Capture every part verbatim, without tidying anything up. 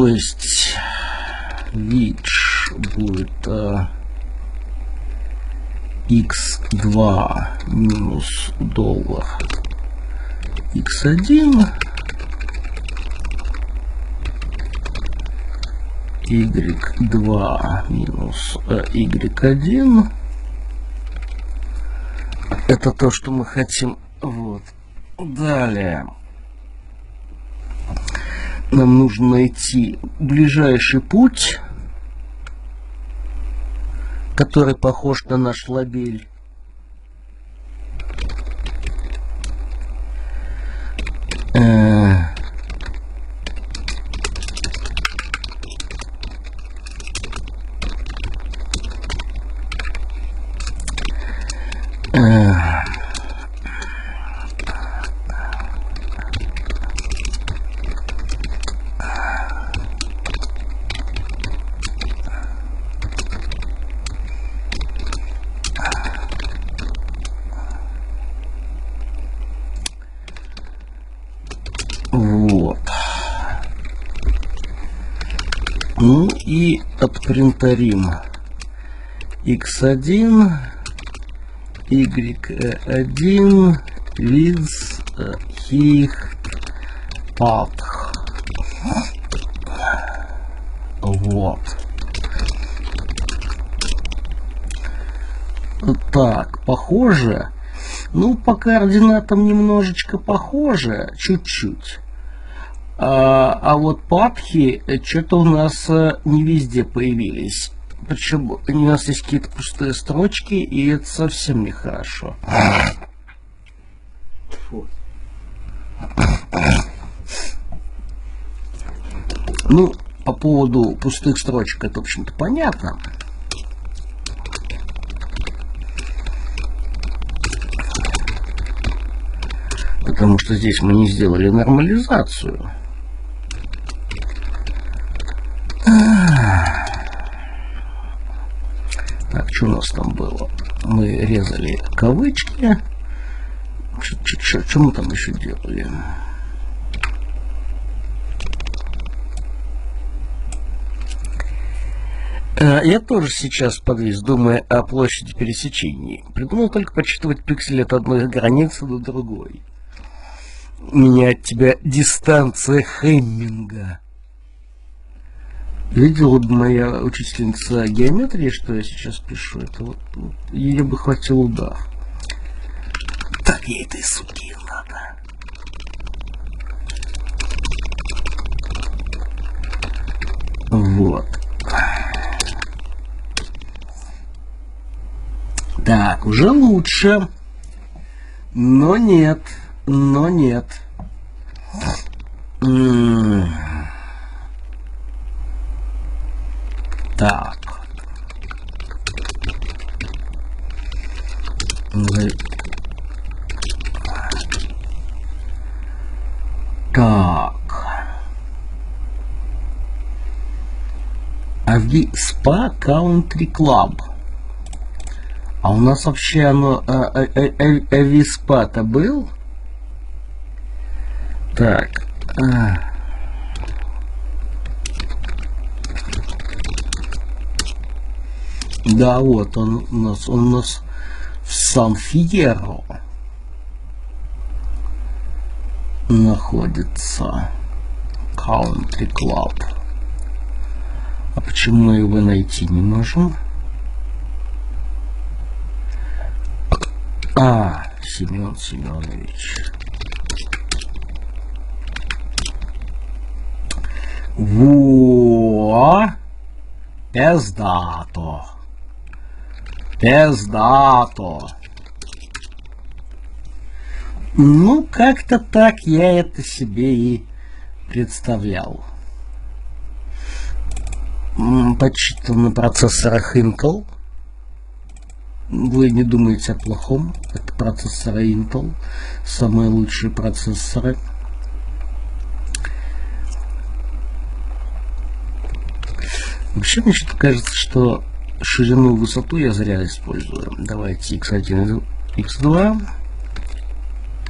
То есть which будет uh, икс два минус доллар икс один, игрек два минус игрек один. Это то, что мы хотим. Вот. Далее. Нам нужно найти ближайший путь, который похож на наш лабель. Э Вот. Ну и отпринтарим икс один, игрек один with his path. Вот. Так, похоже. Ну, по координатам немножечко похоже, чуть-чуть. А, а вот папхи что-то у нас не везде появились. Причем у нас есть какие-то пустые строчки, и это совсем нехорошо. Фу. Ну, по поводу пустых строчек это, в общем-то, понятно. Потому что здесь мы не сделали нормализацию. Так, что у нас там было? Мы резали кавычки. Что мы там еще делали? Я тоже сейчас подвис, думая о площади пересечений. Придумал только подсчитывать пиксели от одной границы до другой. Менять тебя дистанция Хемминга. Видела бы моя учительница геометрии, что я сейчас пишу, это вот, вот ее бы хватил удар. Так ей этой суки надо. Вот. Так, уже лучше. Но нет. Но нет. М-м. Так. Так. А в спа Country Club. А у нас вообще оно Ависпа-то был? Так. А. Да, вот он у нас, он у нас в Сан-Фьерро находится. Country Club. А почему мы его найти не можем? А, Семен Семенович. Во! Пиздато. Пиздато. Ну, как-то так я это себе и представлял. Подсчитан на процессорах Intel. Вы не думаете о плохом. Это процессоры Intel. Самые лучшие процессоры. Вообще, мне что-то кажется, что ширину и высоту я зря использую. Давайте икс один, икс два.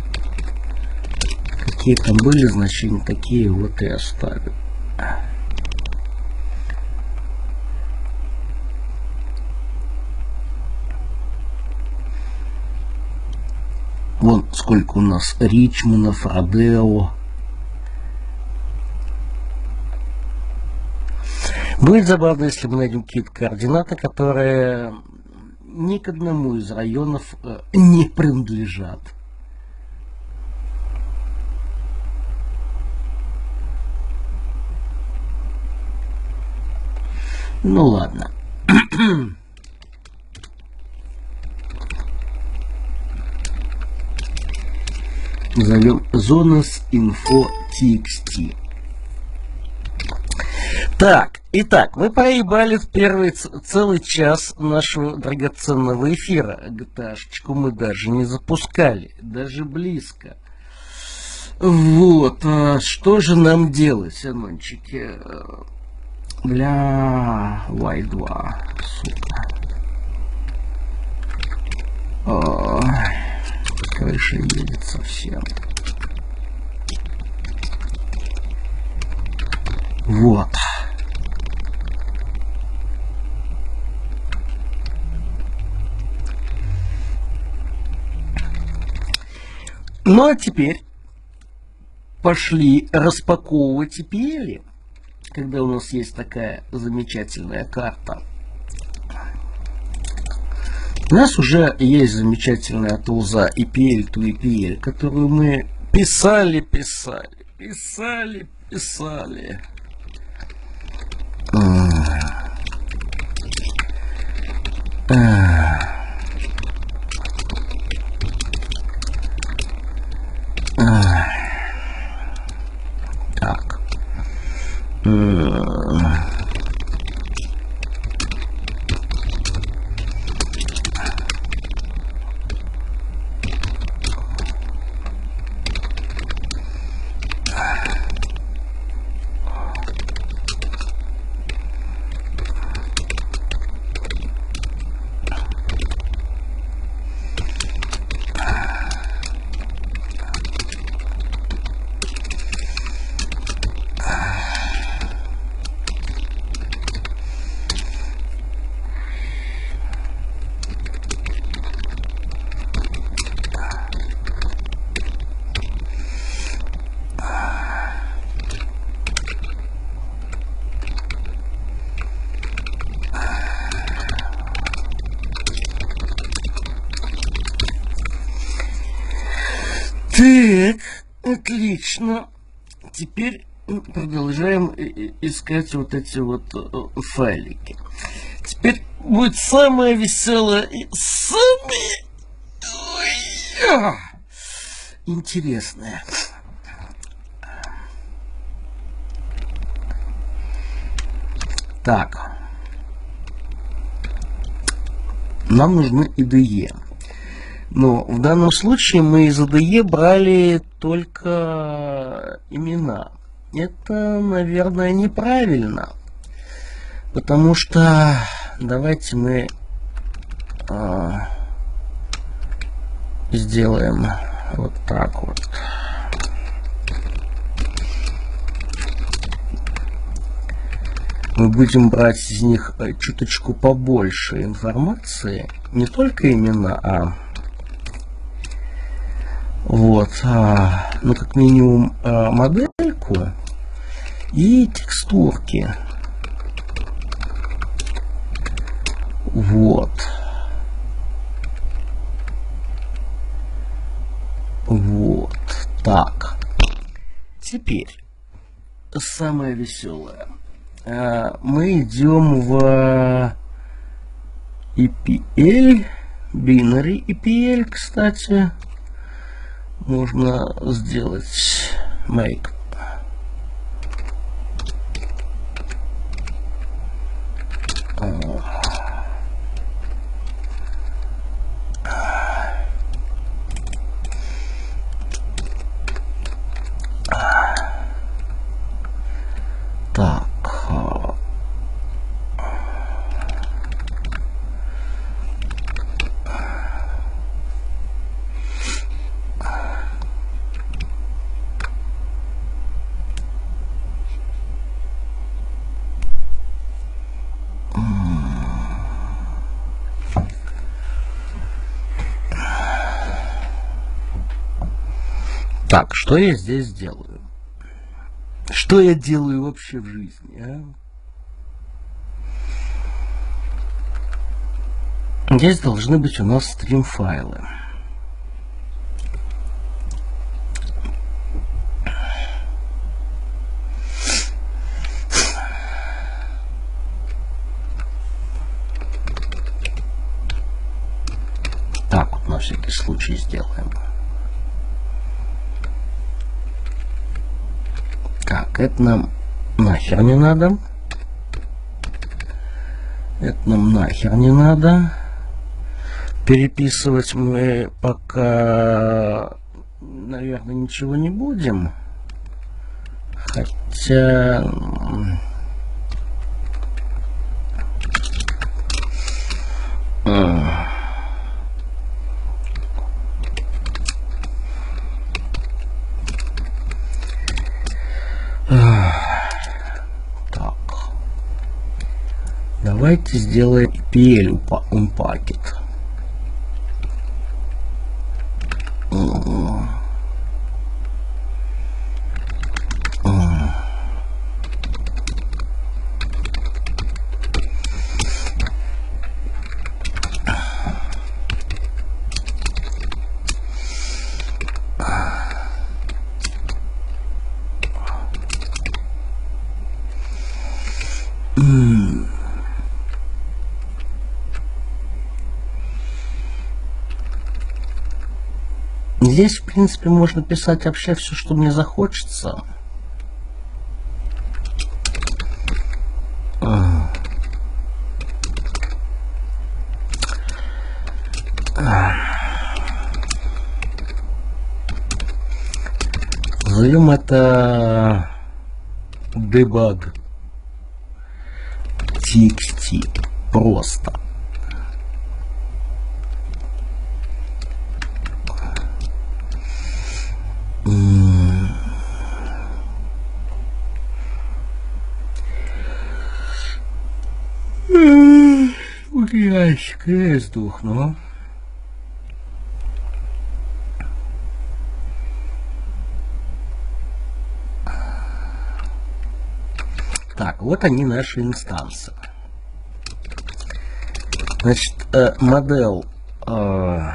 Какие там были значения, такие вот и оставим. Вон сколько у нас Ричманов, Родео. Будет забавно, если мы найдем какие-то координаты, которые ни к одному из районов э, не принадлежат. Ну ладно. Назовем zonas.info.txt. Так, итак, мы проебали в первый целый час нашего драгоценного эфира. джи ти эй-шечку мы даже не запускали, даже близко. Вот, а что же нам делать, анончики? Бля, вай два, сука. Ой, крыша едет совсем. Вот. Ну а теперь пошли распаковывать и пи эл, когда у нас есть такая замечательная карта. У нас уже есть замечательная тулза и пи эл to и пи эл, которую мы писали, писали, писали, писали. Так. Так, отлично. Теперь продолжаем искать вот эти вот файлики. Теперь будет самое веселое и самое интересное. Так. Нам нужны ай ди и. Но в данном случае мы из ай ди и брали только имена. Это, наверное, неправильно. Потому что давайте мы а, сделаем вот так вот. Мы будем брать из них чуточку побольше информации. Не только имена, а вот, а, ну как минимум а, модельку и текстурки. Вот. Вот. Так. Теперь самое веселое. А, мы идем в и пи эл, binary и пи эл, кстати. Можно сделать make. Так. Так, что я здесь делаю? Что я делаю вообще в жизни, а? Здесь должны быть у нас стрим-файлы. Так вот на всякий случай сделаем. Так, это нам нахер не надо. Это нам нахер не надо. Переписывать мы пока, наверное, ничего не будем. Хотя... Так. Давайте сделаем пи эл Unpacked. Здесь, в принципе, можно писать вообще все, что мне захочется. Назовем это debug txt просто. Ящик, я сдохну. Так, вот они, наши инстансы. Значит, э, модель э,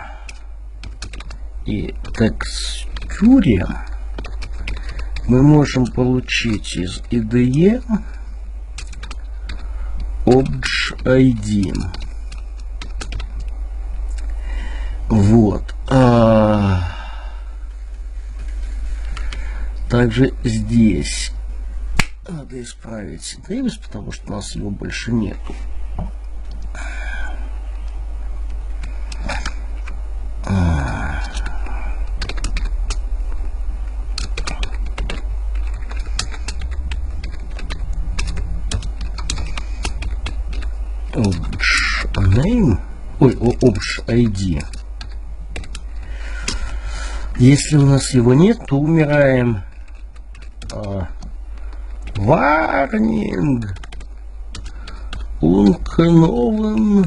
и текстуре мы можем получить из ай ди и Obj ай ди. Вот. А, также здесь надо исправить Дэвис, потому что у нас его больше нету. А. Obj name, ой, Obj ай ди. Если у нас его нет, то умираем. А, warning. Unknown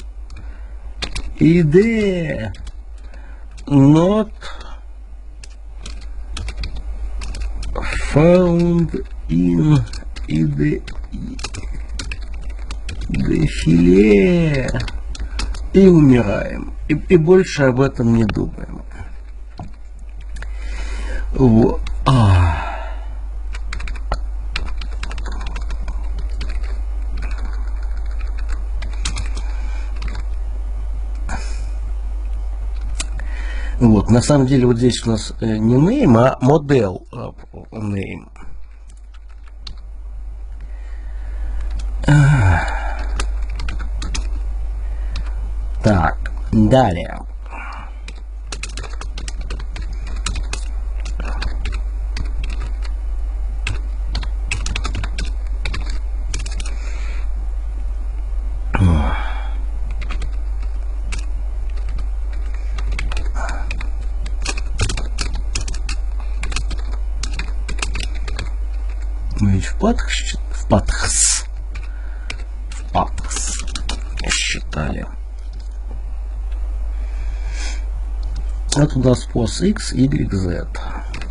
ай ди not found in ай ди дефиле. И умираем. И, и больше об этом не думаем. Вот. А. Вот, на самом деле вот здесь у нас э, не name, а model э, name. А. Так, далее. Мы ведь в патх, в патхс, в патхс считали. Вот у нас пос x, y, z.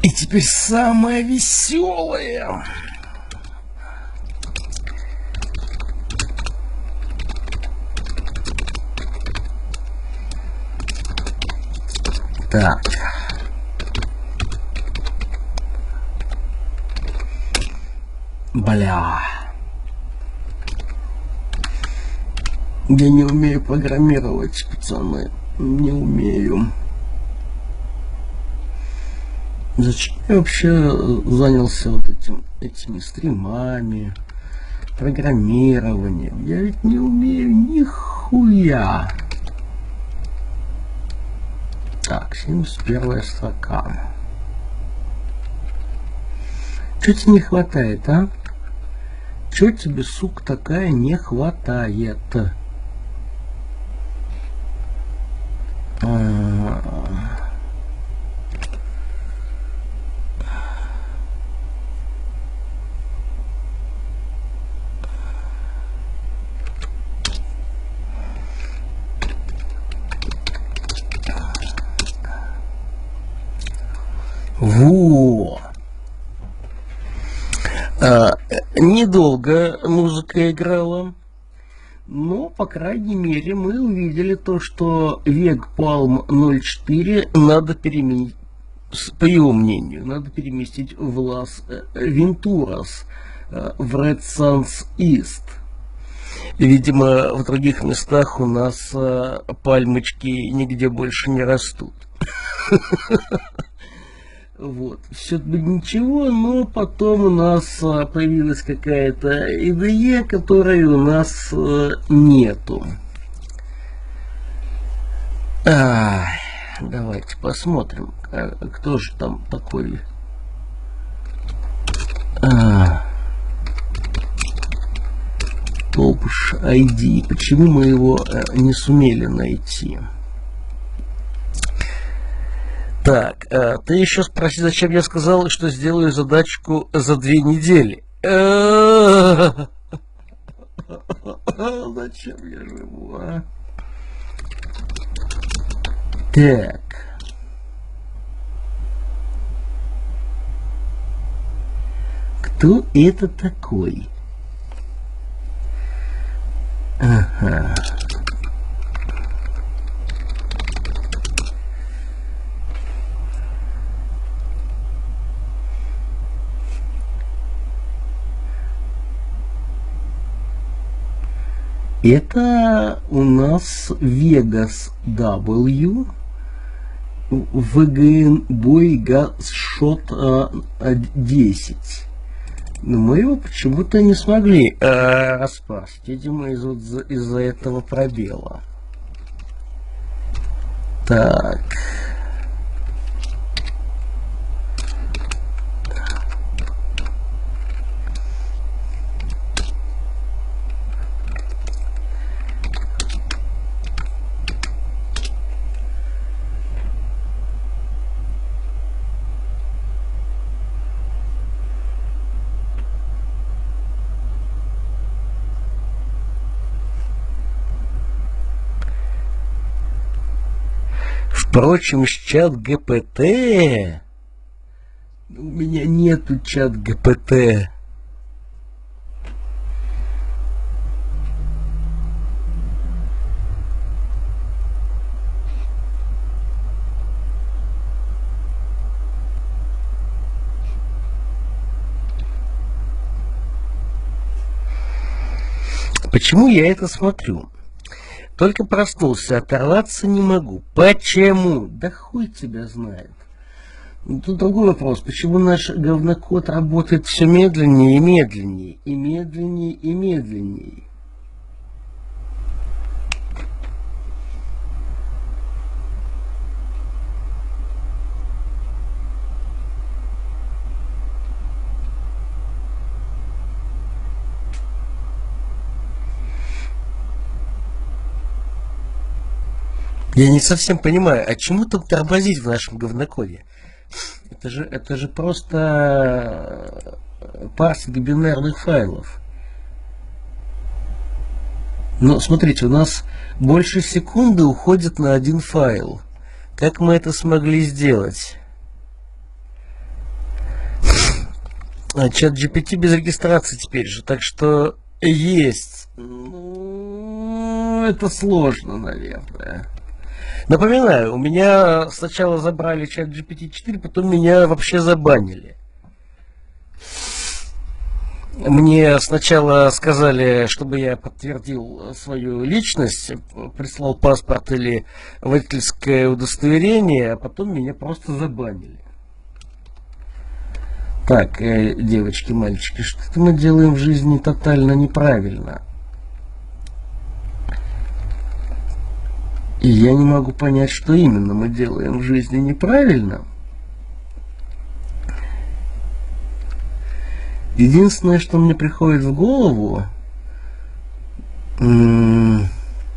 И теперь самое веселое. Так. Бля. Я не умею программировать, пацаны. Не умею. Зачем я вообще занялся вот этим, этими стримами, программированием? Я ведь не умею нихуя. Так, семьдесят первая строка. Чё тебе не хватает, а? Чё тебе, сука, такая не хватает? А... Во! А, недолго музыка играла, но, по крайней мере, мы увидели то, что Vega Palm ноль четыре надо переменить, по его мнению, надо переместить в Las Venturas, в Red Sands East. Видимо, в других местах у нас пальмочки нигде больше не растут. Вот, все бы ничего, но потом у нас а, появилась какая-то ай ди и, которой у нас а, нету. А, давайте посмотрим, а, кто же там такой. А, Толпш ай ди. Почему мы его а, не сумели найти? Так, э, ты еще спроси, зачем я сказал, что сделаю задачку за две недели. Зачем я живу, а? Так. Кто это такой? Ага. Это у нас Vegas W, ви джи эн Boygasshot десять. Но мы его почему-то не смогли э, распасть. Видимо, из-за из этого пробела. Так. Впрочем, с чат джи пи ти у меня нету чат джи пи ти. Почему я это смотрю? Только проснулся, оторваться не могу. Почему? Да хуй тебя знает. Тут другой вопрос. Почему наш говнокод работает все медленнее и медленнее, и медленнее и медленнее? Я не совсем понимаю, а чему тут тормозить в нашем говнокоде? Это же, это же просто парсинг бинарных файлов. Но смотрите, у нас больше секунды уходит на один файл. Как мы это смогли сделать? Чат джи пи ти без регистрации теперь же, так что есть. Ну, это сложно, наверное. Напоминаю, у меня сначала забрали чат джи пи ти четыре, потом меня вообще забанили. Мне сначала сказали, чтобы я подтвердил свою личность, прислал паспорт или водительское удостоверение, а потом меня просто забанили. Так, э, девочки, мальчики, что-то мы делаем в жизни тотально неправильно. И я не могу понять, что именно мы делаем в жизни неправильно. Единственное, что мне приходит в голову, мне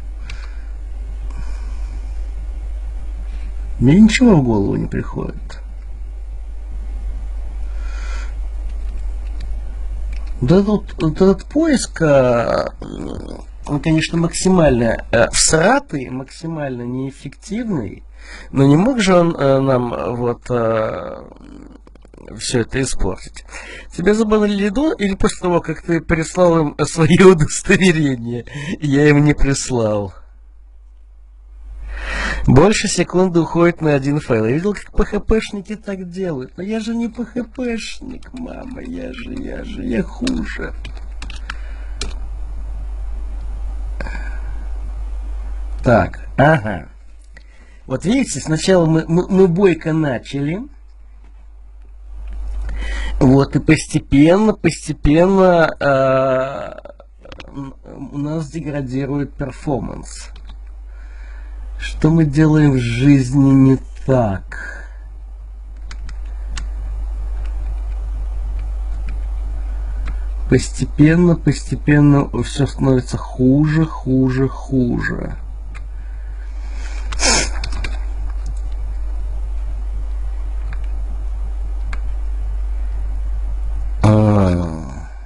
ничего в голову не приходит. Вот этот, вот этот поиск, он, конечно, максимально э, всратый, максимально неэффективный, но не мог же он э, нам вот э, все это испортить. Тебя забанили до или после того, как ты прислал им свои удостоверения, и я им не прислал? Больше секунды уходит на один файл. Я видел, как пэ-хэ-пэшники так делают. Но я же не пэ-хэ-пэшник, мама. Я же, я же, я хуже. Так, ага. Вот видите, сначала мы, мы, мы бойко начали. Вот, и постепенно, постепенно э, у нас деградирует перформанс. Что мы делаем в жизни не так? Постепенно, постепенно все становится хуже, хуже, хуже. А.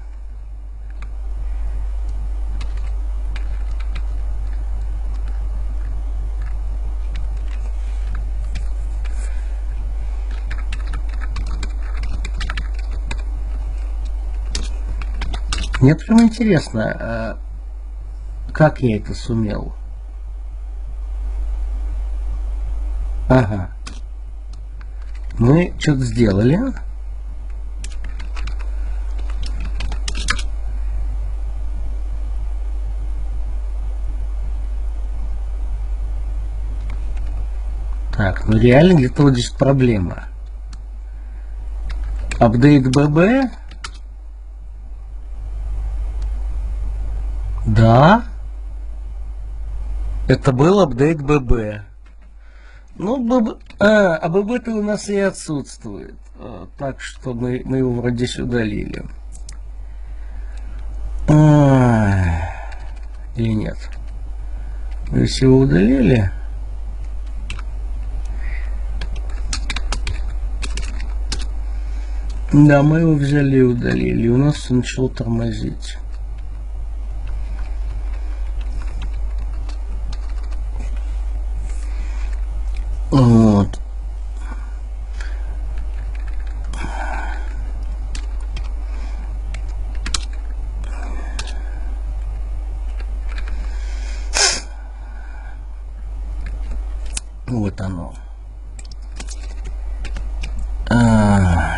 Мне прям интересно, как я это сумел. Ага. Мы что-то сделали. Так, ну реально где-то вот здесь проблема. Апдейт би би. Да. Это был апдейт би би. Ну, би би... А, а би би-то у нас и отсутствует. А, так что мы, мы его вроде здесь удалили. А, или нет? Мы его удалили? Да, мы его взяли и удалили. И у нас все начало тормозить. Вот. Вот оно. А.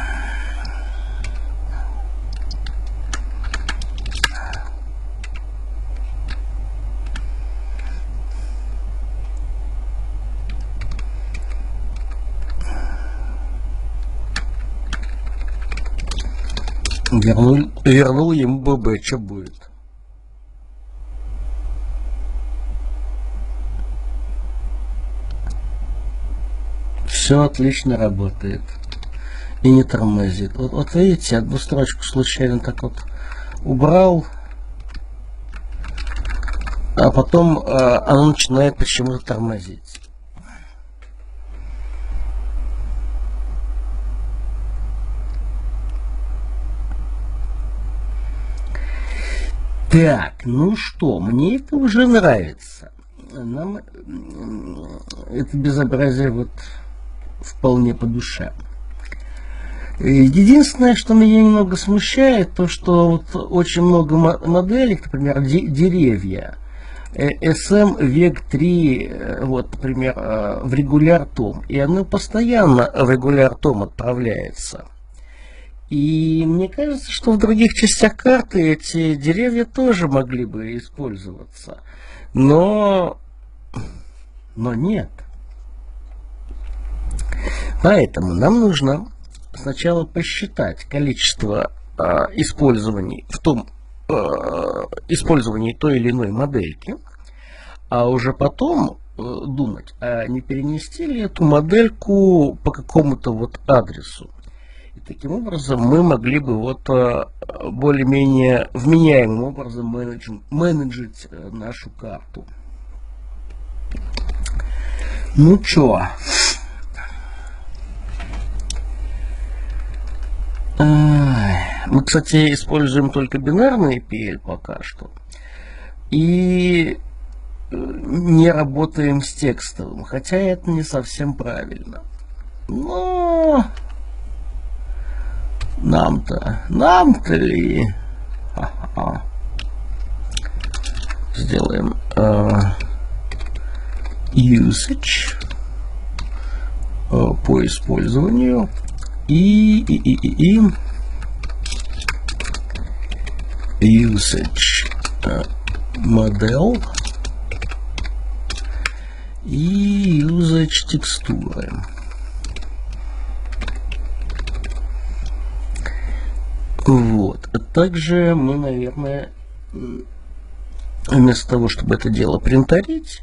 Вернул, вернул ему би би, что будет? Все отлично работает. И не тормозит. Вот, вот видите, одну строчку случайно так вот убрал, а потом э, оно начинает почему-то тормозить. Так, ну что, мне это уже нравится. Нам это безобразие вот вполне по душе. Единственное, что меня немного смущает, то что вот очень много моделей, например, деревья, эс эм век три, вот, например, в регуляр том, и оно постоянно в регуляр том отправляется. И мне кажется, что в других частях карты эти деревья тоже могли бы использоваться, но, но нет. Поэтому нам нужно сначала посчитать количество э, использований в том э, использовании той или иной модельки, а уже потом э, думать, а не перенести ли эту модельку по какому-то вот адресу. И таким образом мы могли бы вот э, более-менее вменяемым образом менедж, менеджить э, нашу карту. Ну чё? Мы, кстати, используем только бинарный пи эл пока что. И не работаем с текстовым. Хотя это не совсем правильно. Но нам-то, нам-то ли? Ха-ха. Сделаем uh, usage uh, по использованию. И, и, и, и, и usage uh, model и usage текстуры. Вот. Также мы, наверное, вместо того, чтобы это дело принтерить,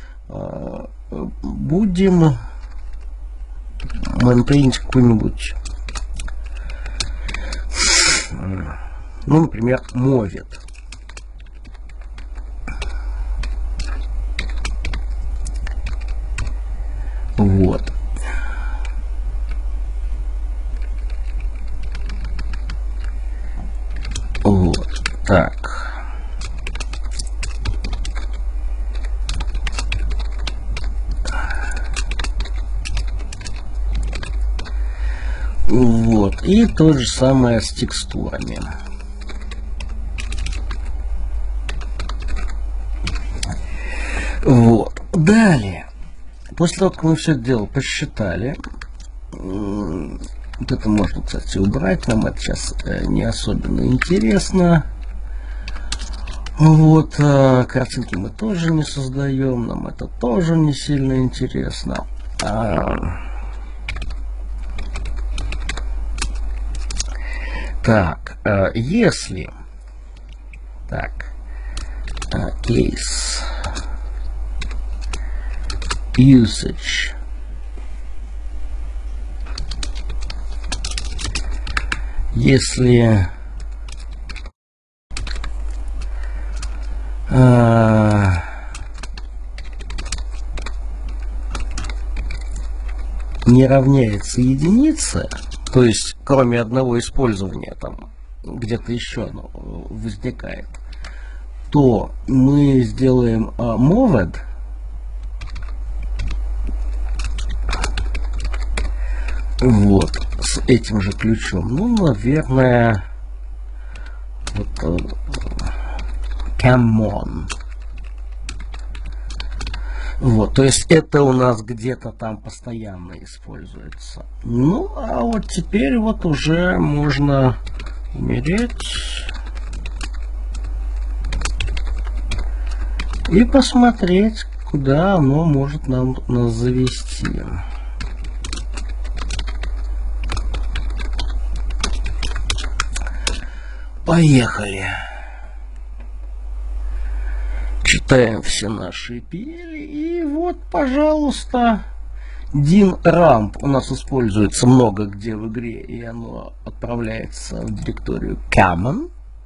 будем maintainить какой-нибудь, ну, например, movit. Вот. Вот. Так. Вот. И то же самое с текстурами. Вот. Далее. После того, как мы все это дело посчитали, вот это можно, кстати, убрать. Нам это сейчас не особенно интересно. Вот. Картинки мы тоже не создаем. Нам это тоже не сильно интересно. Так, если так, case usage если а, не равняется единице, то есть кроме одного использования там где-то еще оно возникает, то мы сделаем а, moved вот с этим же ключом. Ну, наверное, вот come on. Вот, то есть это у нас где-то там постоянно используется. Ну, а вот теперь вот уже можно умереть и посмотреть, куда оно может нам нас завести. Поехали. Читаем все наши пи эл, и вот, пожалуйста, din-ramp у нас используется много где в игре, и оно отправляется в директорию common.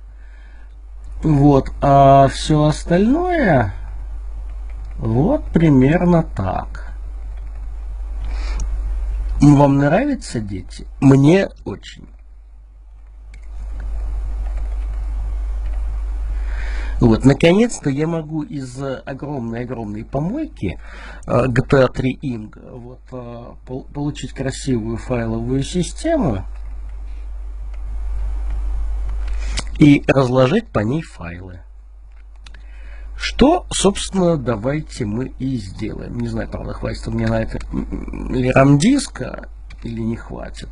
Вот, а все остальное вот примерно так. Вам нравится, дети? Мне очень. Вот, наконец-то я могу из огромной-огромной помойки джи ти эй три инк вот, получить красивую файловую систему, и разложить по ней файлы. Что, собственно, давайте мы и сделаем. Не знаю, правда, хватит у меня на это или RAM-диска, или не хватит.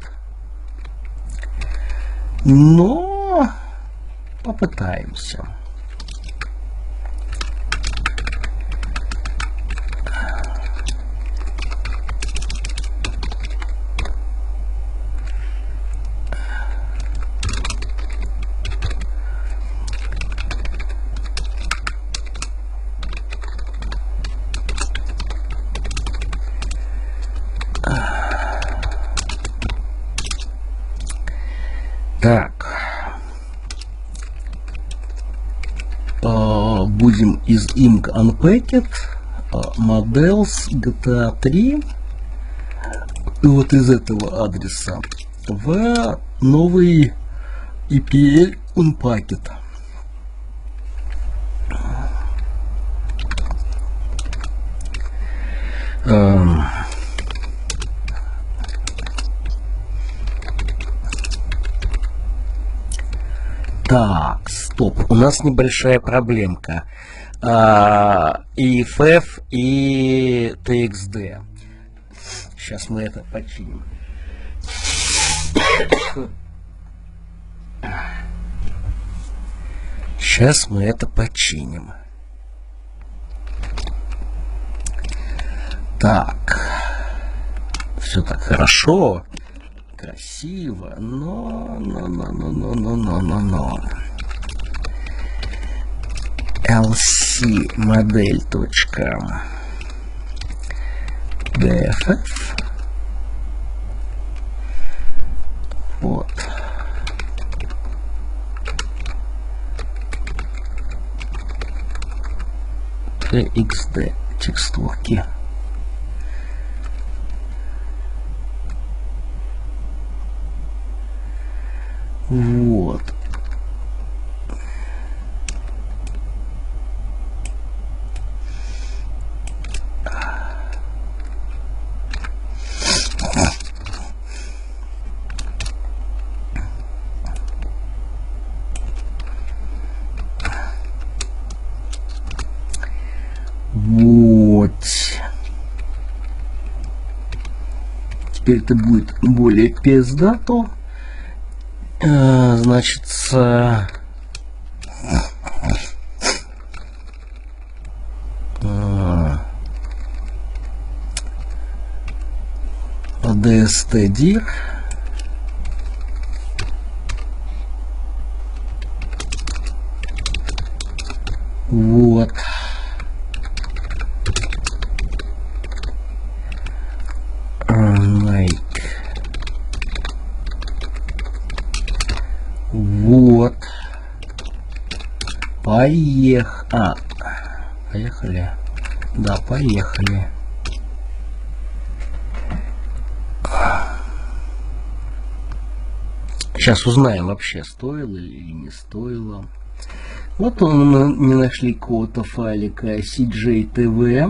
Но попытаемся. Так, будем из Ink Unpacked, Models, джи ти эй три, и вот из этого адреса в новый и пи эл Unpacked. Так, стоп, у нас небольшая проблемка. А, и эф эф, и ти экс ди. Сейчас мы это починим. Сейчас мы это починим. Так. Все так хорошо. Красиво, но, но, но, но, но, но, но, но, но. эл си модель точка ди эф эф. Вот. ти экс ди текстурки. Вот. Вот. Теперь это будет более пиздато. А, значит, а, ди эс ти dir. Вот. Like. Вот. Поехали. А, поехали. Да, поехали. Сейчас узнаем вообще, стоило или не стоило. Вот мы не нашли какого-то файлика си джей ти ви.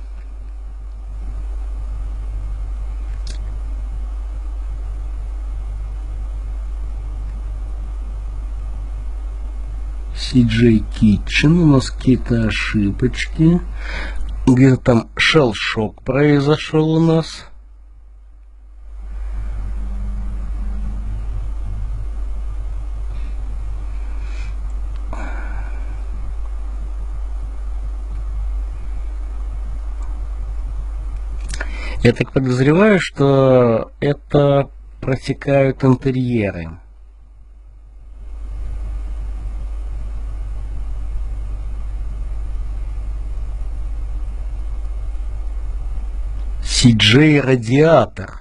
си джей Kitchen, у нас какие-то ошибочки. Где-то там shell shock произошел у нас. Я так подозреваю, что это протекают интерьеры. си джей радиатор.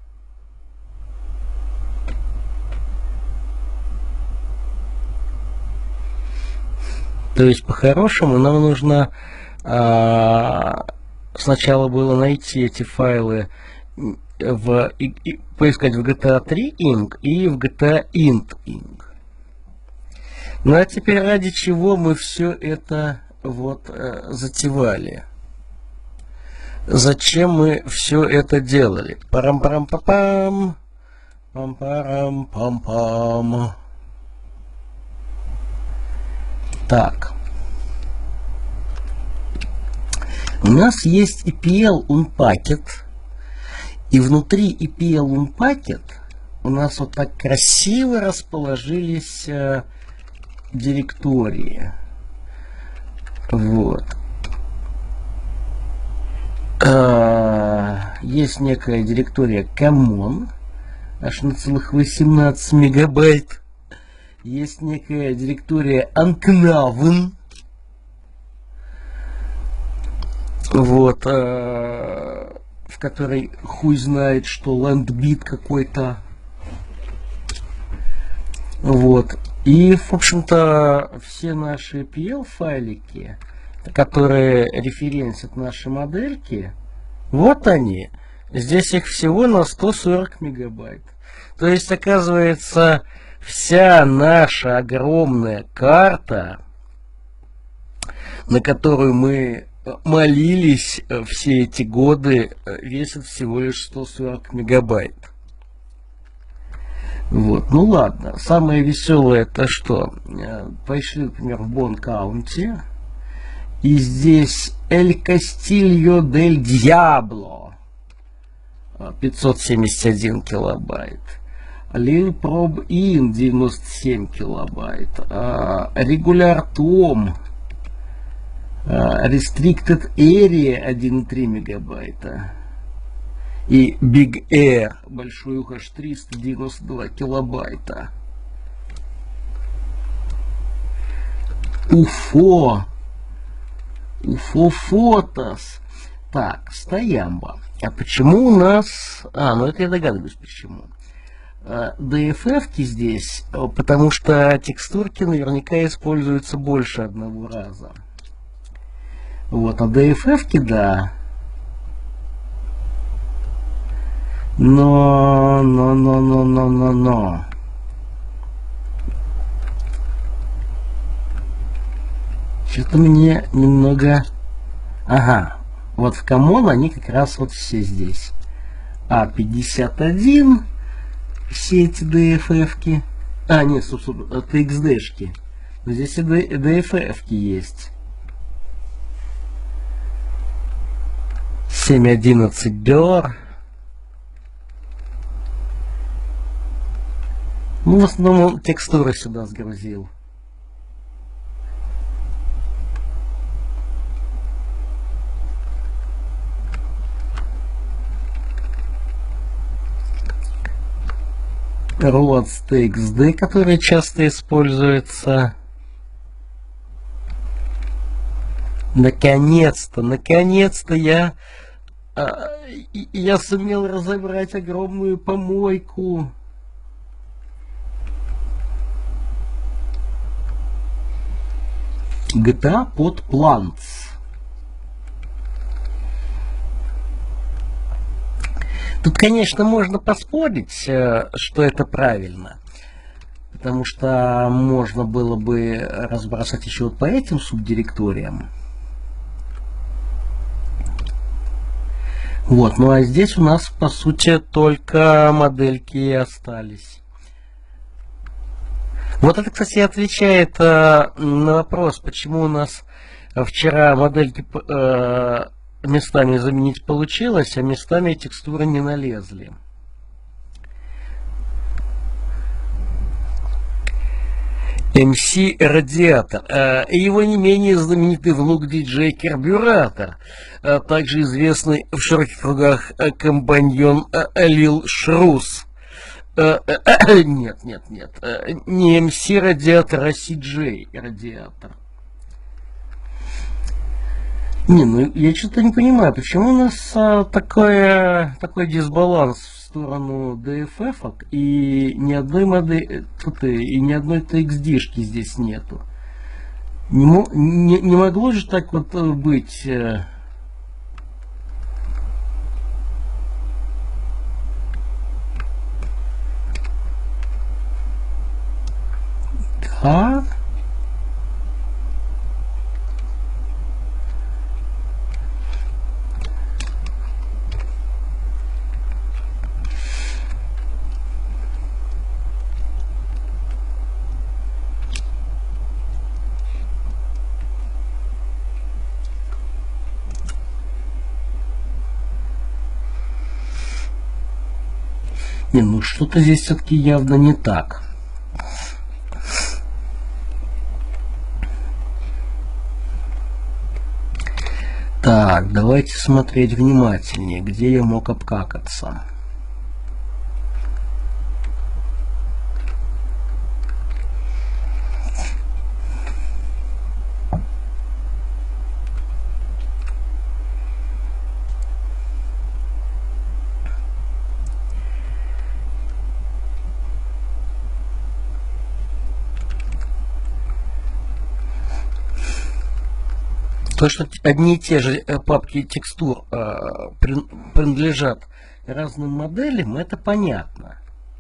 То есть по-хорошему нам нужно а, сначала было найти эти файлы в и, и, поискать в джи ти эй три Inc и в джи ти эй int Inc. Ну а теперь ради чего мы все это вот э, затевали? Зачем мы все это делали? Парам-парам-пам-пам. Пам-парам-пам-пам. Так. У нас есть и пи эл Unpacked. И внутри и пи эл Unpacked у нас вот так красиво расположились э, директории. Вот. Э, есть некая директория Common, аж на целых восемнадцать мегабайт. Есть некая директория Unknown. Вот. Э, в которой хуй знает, что лэндбит какой-то. Вот. И, в общем-то, все наши пи эл файлики, которые референсят наши модельки, вот они. Здесь их всего на сто сорок мегабайт. То есть, оказывается, вся наша огромная карта, на которую мы молились все эти годы, весит всего лишь сто сорок мегабайт. Вот, ну ладно. Самое веселое это что? Пошли, например, в Бон-Каунти. И здесь Эль Кастильо дель Диабло. пятьсот семьдесят один килобайт. Лил Проб Ин девяносто семь килобайт. Регуляр Том. Restricted Area один и три мегабайта. И Big Air, большой ухаж, триста девяносто два килобайта. Уфо. Уфо Фотос. Так, Стоямба. А почему у нас... А, ну это я догадываюсь почему. ди эф эф-ки здесь, потому что текстурки наверняка используются больше одного раза. Вот, а ди эф эф-ки, да. Но, но, но, но, но, но, но. Что-то мне немного... Ага. Вот в Common они как раз вот все здесь. А пятьдесят один. Все эти ди эф эф-ки. А, нет, собственно, ти экс ди-шки. Но здесь и ди эф эф-ки есть. семь одиннадцать Дёр. Ну, в основном текстуры сюда сгрузил. Roads ти экс ди, который часто используется. Наконец-то, наконец-то я, а, я сумел разобрать огромную помойку. джи ти эй под Plants. Тут, конечно, можно поспорить, что это правильно. Потому что можно было бы разбросать еще вот по этим субдиректориям. Вот, ну а здесь у нас, по сути, только модельки и остались. Вот это, кстати, отвечает э, на вопрос, почему у нас вчера модельки э, местами заменить получилось, а местами текстуры не налезли. эм си Радиатор. Э, его не менее знаменитый внук диджей Карбюратор, а также известный в широких кругах компаньон Лил Шрус. Нет, нет, нет. Не эм си Радиатор, а си джей Радиатор. Не, ну я что-то не понимаю, почему у нас а, такое, такой дисбаланс в сторону ди эф эф и ни одной модели, тут и, и ни одной ти экс ди-шки здесь нету. Не, не, не могло же так вот быть. Э, да? Не, ну что-то здесь все-таки явно не так. Так, давайте смотреть внимательнее, где я мог обкакаться. То, что одни и те же папки текстур э, принадлежат разным моделям, это понятно.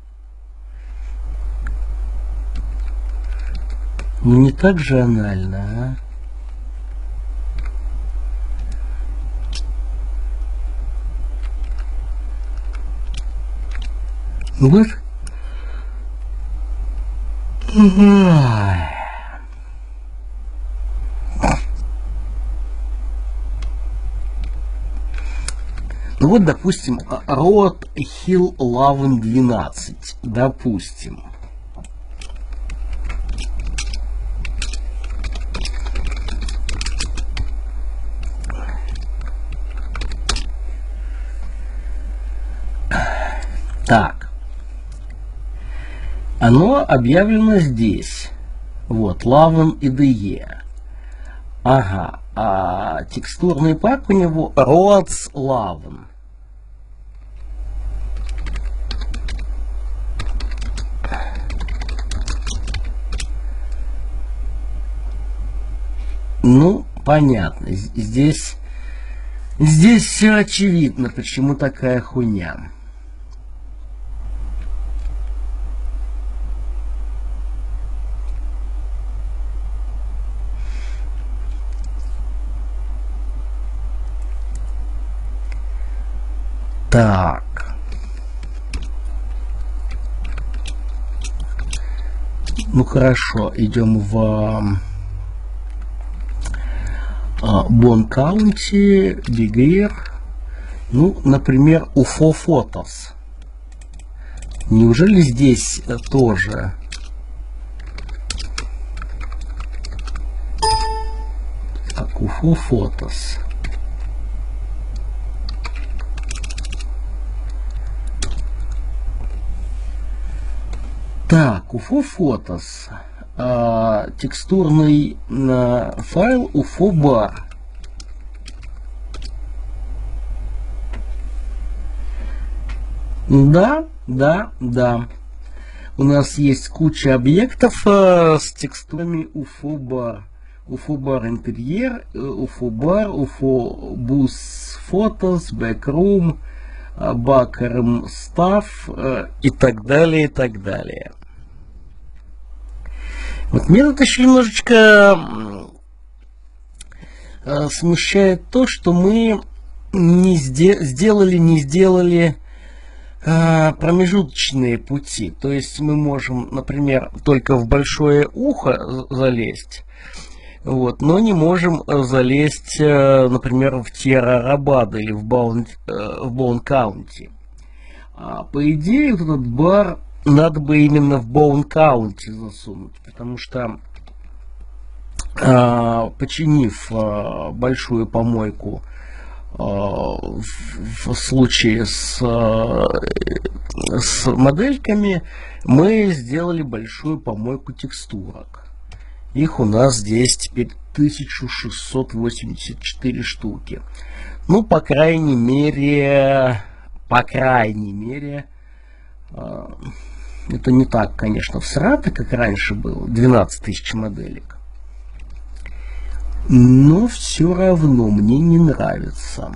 Но не так же анально, а? Вот. Ну вот, допустим, Road Hill Laven двенадцать. Допустим. Так. Оно объявлено здесь. Вот, Laven и ди и. Ага. А текстурный пак у него Roads Laven. Ну, понятно. Здесь, здесь все очевидно, почему такая хуйня. Так. Ну хорошо, идем в Бон Каунти, Big Ear. Ну, например, ю эф о Photos. Неужели здесь тоже? Так, ю эф о Photos. Так, ю эф о Photos. А, текстурный а, файл ю эф о Bar. Да, да, да. У нас есть куча объектов а, с текстурами ю эф о Bar. ю эф о Bar интерьер, ю эф о Bar, ю эф о Boost Photos, Backroom, Backroom Stuff и так далее, и так далее. Вот меня тут еще немножечко э, смущает то, что мы не сде сделали, не сделали э, промежуточные пути. То есть мы можем, например, только в большое ухо залезть, вот, но не можем залезть, э, например, в Тьерра Рабада или в Бон э, Каунти. А, по идее, вот этот бар надо бы именно в Боун Каунти засунуть, потому что, э, починив э, большую помойку э, в, в случае с, э, с модельками, мы сделали большую помойку текстурок. Их у нас здесь теперь тысяча шестьсот восемьдесят четыре штуки. Ну, по крайней мере, по крайней мере, э, это не так, конечно, всрато, как раньше было, двенадцать тысяч моделек. Но все равно мне не нравится.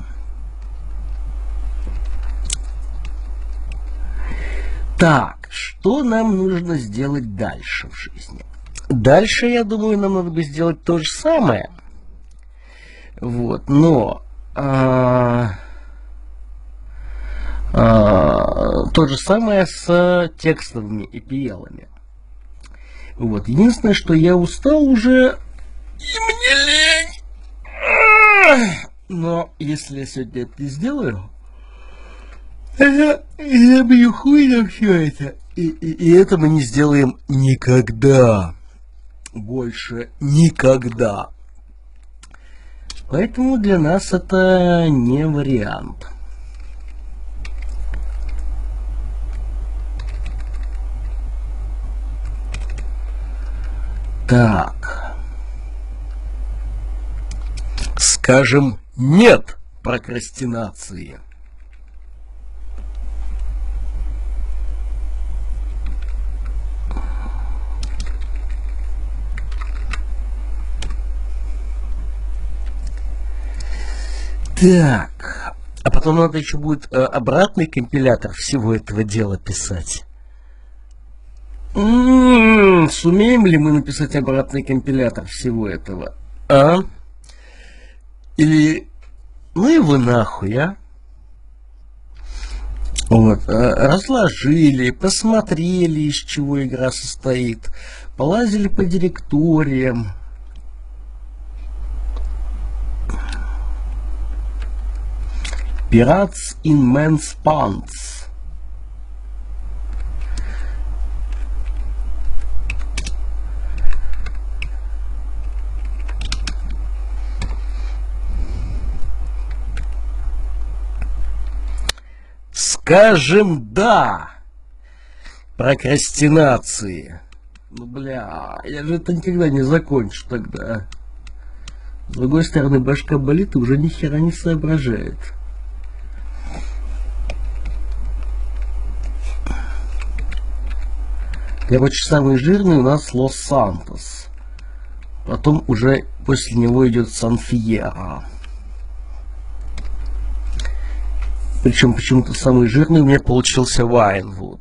Так, что нам нужно сделать дальше в жизни? Дальше, я думаю, нам надо бы сделать то же самое. Вот, но... А... Uh, то же самое с текстовыми и пи эл-ами. Вот. Единственное, что я устал уже, и мне лень. Но если я сегодня это не сделаю, Я забью хуй на все это. И, и, и это мы не сделаем никогда. Больше никогда. Поэтому для нас это не вариант. Так. Скажем нет прокрастинации. Так, а потом надо еще будет э, обратный компилятор всего этого дела писать. М-м-м, сумеем ли мы написать обратный компилятор всего этого? А? Или... Ну его нахуй, а? Вот, э, разложили, посмотрели, из чего игра состоит, полазили по директориям. Pirates in Men's Pants. Скажем да прокрастинации. Ну бля, я же это никогда не закончу тогда. С другой стороны, башка болит и уже ни хера не соображает. Короче, самый жирный у нас Лос-Сантос. Потом уже после него идет Сан-Фьерро. Причем почему-то самый жирный у меня получился Вайнвуд.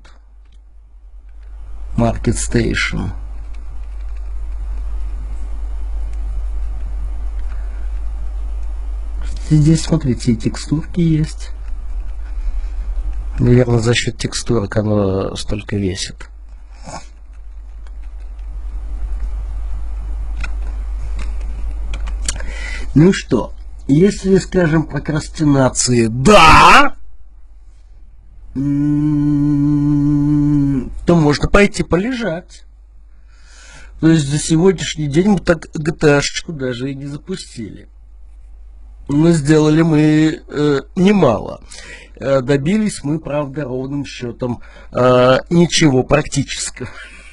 Market Station. Здесь, смотрите, и текстурки есть. Наверное, за счет текстурок оно столько весит. Ну что, если, скажем, прокрастинации да, то можно пойти полежать. То есть за сегодняшний день мы так джи ти эй-шечку даже и не запустили. Но сделали мы э, немало. Э, добились мы, правда, ровным счетом э, ничего практического.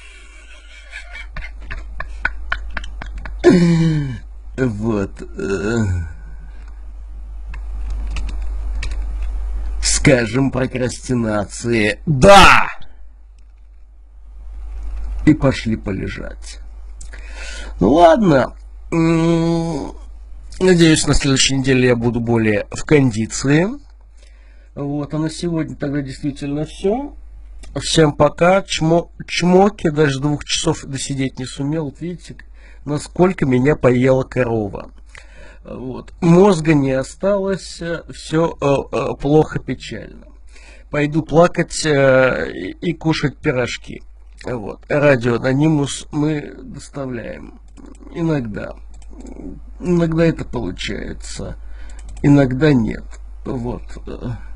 Вот. Скажем, прокрастинации. Да! И пошли полежать. Ну ладно. Надеюсь, на следующей неделе я буду более в кондиции. Вот, а на сегодня тогда действительно все. Всем пока. Чмо, чмоки, даже двух часов досидеть не сумел. Вот видите, насколько меня поела корова. Вот. Мозга не осталось, все э, э, плохо, печально. Пойду плакать э, и кушать пирожки. Вот. Радио Анонимус мы доставляем. Иногда. Иногда это получается. Иногда нет. Вот.